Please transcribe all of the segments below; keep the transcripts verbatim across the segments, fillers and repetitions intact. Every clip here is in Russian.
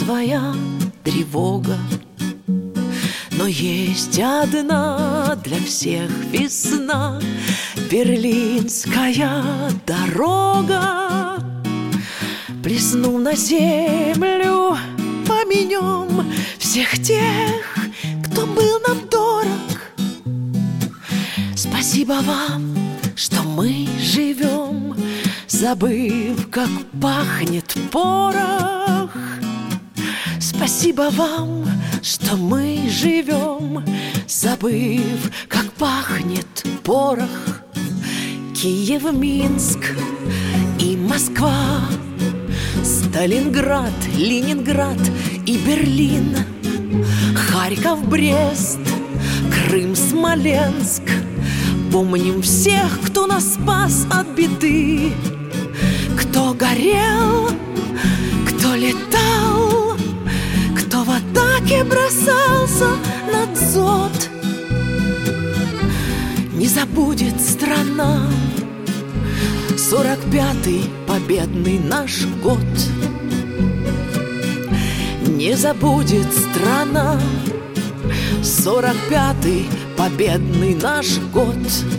своя тревога, но есть одна для всех весна, берлинская дорога. Плеснув на землю, поменем всех тех, кто был нам дорог. Спасибо вам, что мы живем, забыв, как пахнет порох. Спасибо вам, что мы живем, забыв, как пахнет порох. Киев, Минск и Москва, Сталинград, Ленинград и Берлин, Харьков, Брест, Крым, Смоленск. Помним всех, кто нас спас от беды, кто горел, кто летал, кто в атаке бросался на дзот. Не забудет страна сорок пятый победный наш год. Не забудет страна сорок пятый победный наш год.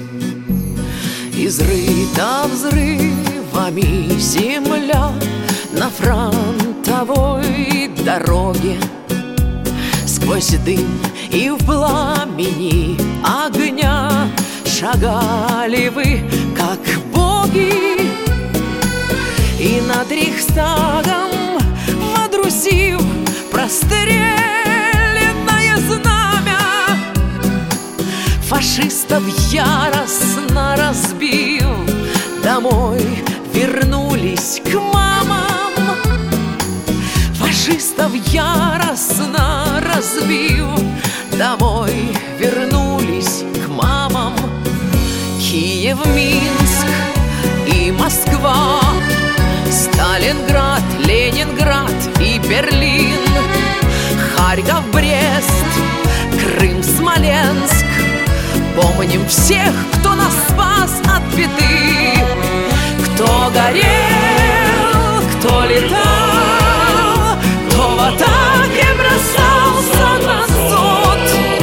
Изрыта взрывами земля на фронтовой дороге. Сквозь дым и в пламени огня шагали вы, как боги. И над Рейхстагом водрузив простреленное знамя, фашистов яростно разбив, домой вернулись к мамам. Фашистов яростно разбив, домой вернулись к мамам. Киев, Минск и Москва, Сталинград, Ленинград и Берлин, Харьков, Брест, Крым, Смоленск. Помним всех, кто нас спас от беды, кто горел, кто летал, кто в атаке бросался на зод.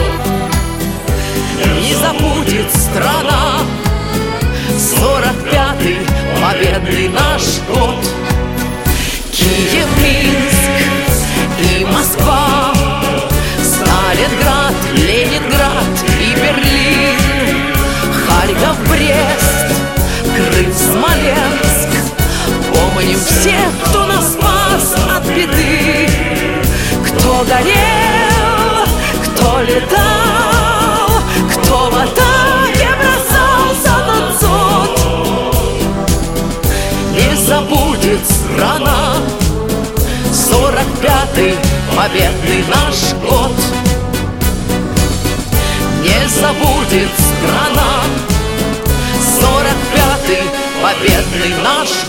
Не забудет страна сорок пятый победный наш год. Киев, Минск и Москва, Сталинград, Ленинград и Берлин, Харьков, Брест, Крым, Смоленск. Помним всех, кто нас спас от беды, кто горел, кто летал, кто в атаке бросался на дзот. Не забудет страна сорок пятый победный наш год. Не забудет страна сорок пятый победный наш